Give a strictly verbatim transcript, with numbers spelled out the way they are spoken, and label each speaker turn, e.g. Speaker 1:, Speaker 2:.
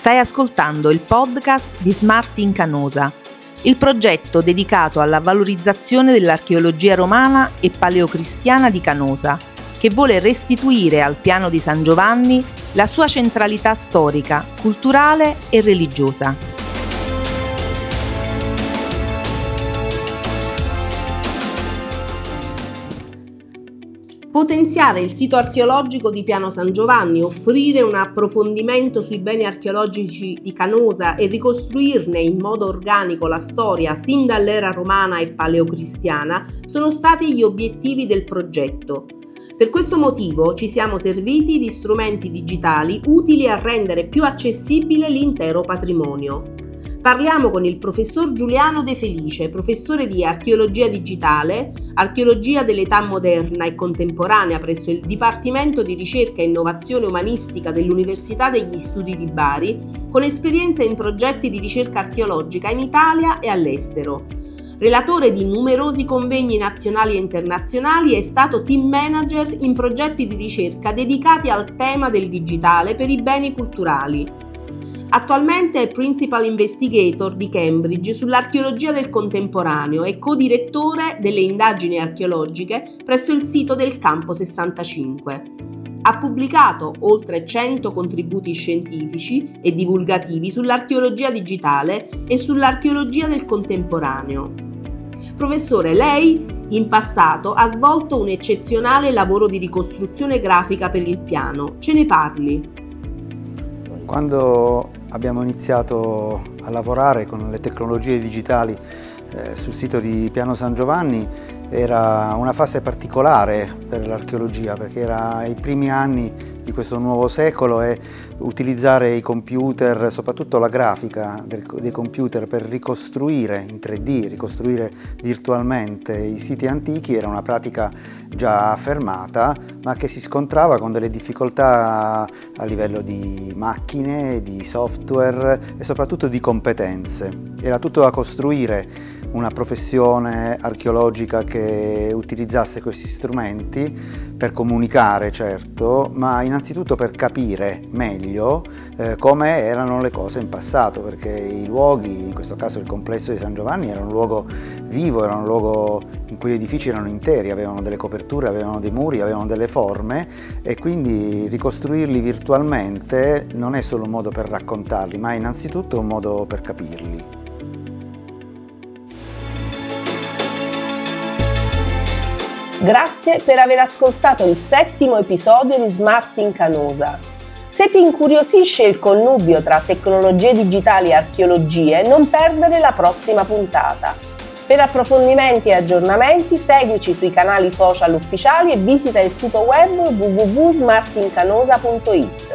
Speaker 1: Stai ascoltando il podcast di Smart in Canosa, il progetto dedicato alla valorizzazione dell'archeologia romana e paleocristiana di Canosa, che vuole restituire al Piano di San Giovanni la sua centralità storica, culturale e religiosa.
Speaker 2: Potenziare il sito archeologico di Piano San Giovanni, offrire un approfondimento sui beni archeologici di Canosa e ricostruirne in modo organico la storia sin dall'era romana e paleocristiana sono stati gli obiettivi del progetto. Per questo motivo ci siamo serviti di strumenti digitali utili a rendere più accessibile l'intero patrimonio. Parliamo con il professor Giuliano De Felice, professore di archeologia digitale, archeologia dell'età moderna e contemporanea presso il Dipartimento di Ricerca e Innovazione Umanistica dell'Università degli Studi di Bari, con esperienza in progetti di ricerca archeologica in Italia e all'estero. Relatore di numerosi convegni nazionali e internazionali, è stato team manager in progetti di ricerca dedicati al tema del digitale per i beni culturali. Attualmente è Principal Investigator di Cambridge sull'archeologia del contemporaneo e co-direttore delle indagini archeologiche presso il sito del Campo sessantacinque. Ha pubblicato oltre cento contributi scientifici e divulgativi sull'archeologia digitale e sull'archeologia del contemporaneo. Professore, lei in passato ha svolto un eccezionale lavoro di ricostruzione grafica per il Piano. Ce ne parli?
Speaker 3: Quando abbiamo iniziato a lavorare con le tecnologie digitali eh, sul sito di Piano San Giovanni era una fase particolare per l'archeologia, perché era i primi anni di questo nuovo secolo e utilizzare i computer, soprattutto la grafica del, dei computer, per ricostruire in tre D, ricostruire virtualmente i siti antichi era una pratica già affermata, ma che si scontrava con delle difficoltà a livello di macchine, di software e soprattutto di competenze. Era tutto da costruire, una professione archeologica che utilizzasse questi strumenti per comunicare, certo, ma innanzitutto per capire meglio eh, come erano le cose in passato, perché i luoghi, in questo caso il complesso di San Giovanni, era un luogo vivo, era un luogo in cui gli edifici erano interi, avevano delle coperture, avevano dei muri, avevano delle forme, e quindi ricostruirli virtualmente non è solo un modo per raccontarli, ma è innanzitutto un modo per capirli.
Speaker 2: Grazie per aver ascoltato il settimo episodio di Smart in Canosa. Se ti incuriosisce il connubio tra tecnologie digitali e archeologie, non perdere la prossima puntata. Per approfondimenti e aggiornamenti seguici sui canali social ufficiali e visita il sito web w w w punto smart in canosa punto i t.